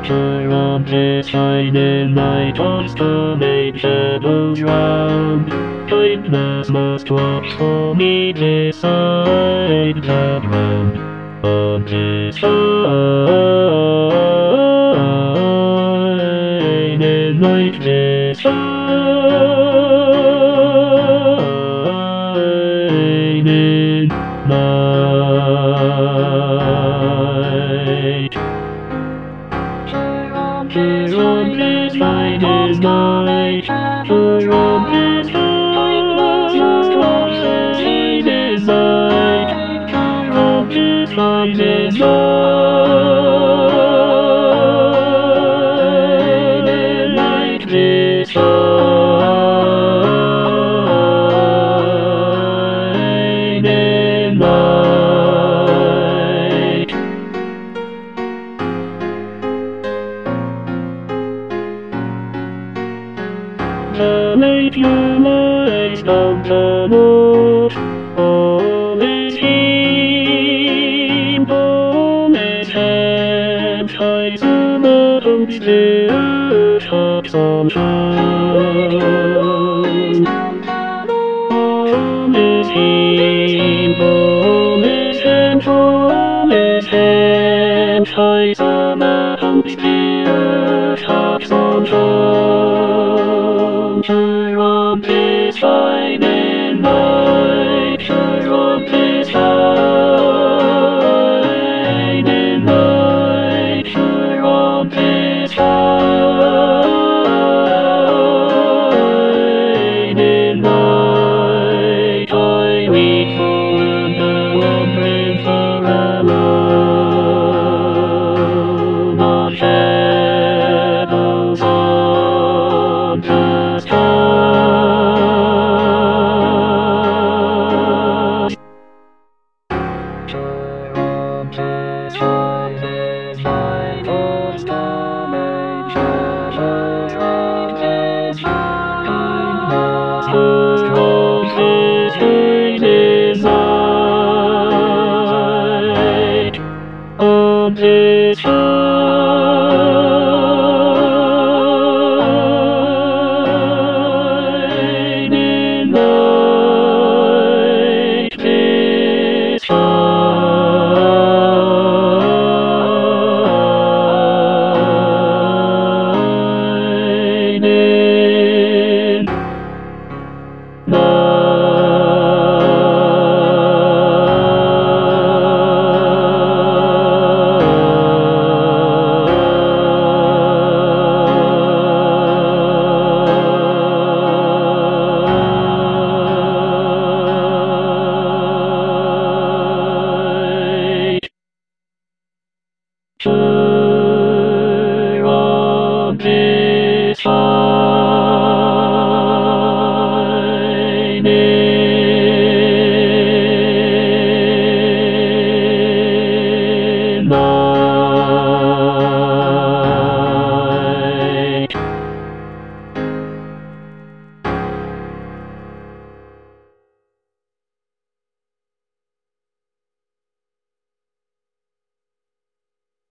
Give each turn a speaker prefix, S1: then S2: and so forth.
S1: From this shining light wants to make shadows round. Kindness must watch for me beside the ground. On this shining light, this shining light. From this shining light, from this shining light, from this shining light, this shining light. The late your light down the road, all is heap, all is hand, hides amongst the earth, tops on high. All is heap, all is hand, hides amongst the earth, tops on high.